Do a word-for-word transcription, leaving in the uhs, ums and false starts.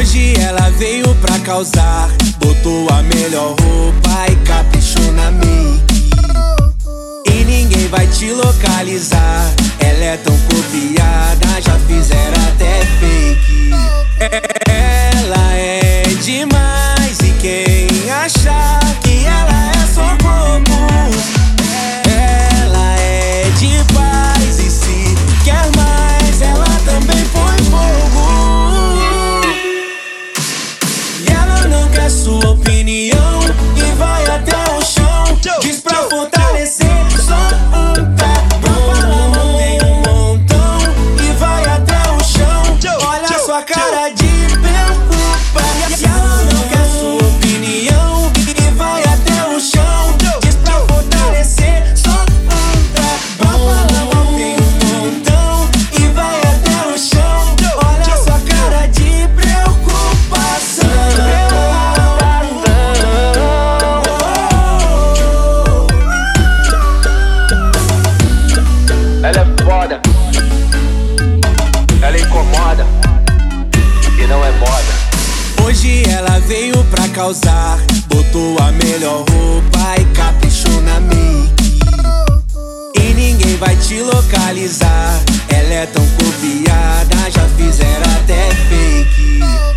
Hoje ela veio pra causar, botou a melhor roupa e caprichou na make. E ninguém vai te localizar, ela é tão copiada, já fizeram até fake. Ela é demais e quem achar que ela é só globo, ela é de paz e se quer mais, ela também põe fogo. E ela não quer sua opinião e vai até o chão, diz pra fortalecer só um pé. Pra falar não tem um montão e vai até o chão, olha sua cara de preocupa. E ela não quer sua opinião e vai até o chão, diz pra fortalecer só um pé. Pra falar não tem um montão e vai até o chão, olha sua cara de preocupação. Ela é foda, ela incomoda e não é moda. Hoje ela veio pra causar, botou a melhor roupa e caprichou na make. E ninguém vai te localizar, ela é tão copiada, já fizeram até fake.